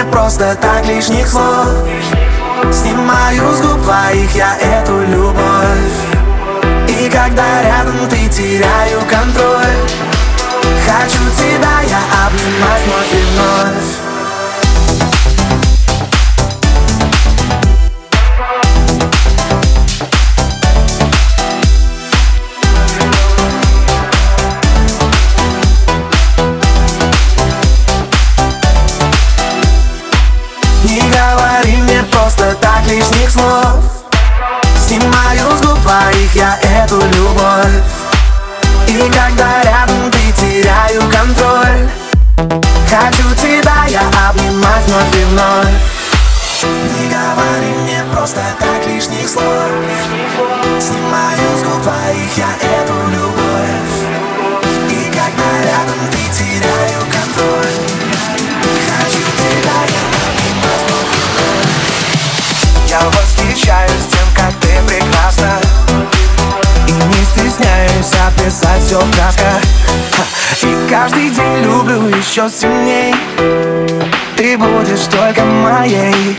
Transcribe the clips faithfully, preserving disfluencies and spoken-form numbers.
просто так лишних слов. Снимаю с губ твоих я эту любовь. И когда рядом ты, теряю контроль. Хочу тебя я обнимать вновь и вновь. Не говори мне просто так лишних слов. Снимаю с губ твоих я эту любовь. И когда рядом ты, теряю контроль. Хочу тебя я обнимать вновь и вновь. Не говори мне просто так лишних слов. Снимаю с губ твоих я эту любовь. И когда рядом ты, теряю контроль. Хочу тебя я обнимать вновь и вновь. Я восхищаюсь тем, как ты прекрасна. И не стесняюсь описать все в красках. И каждый день люблю еще сильней. Ты будешь только моей.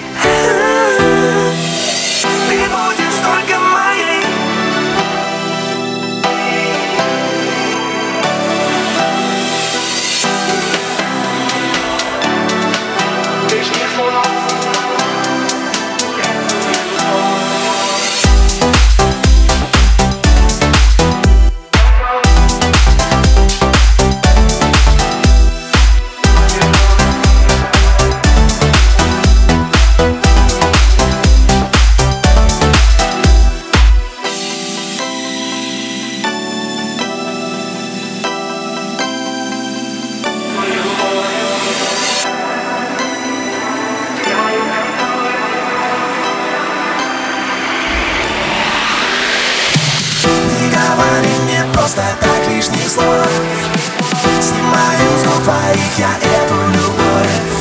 Ты будешь только моей. Просто так лишних слов. Снимаю с губ твоих я эту любовь.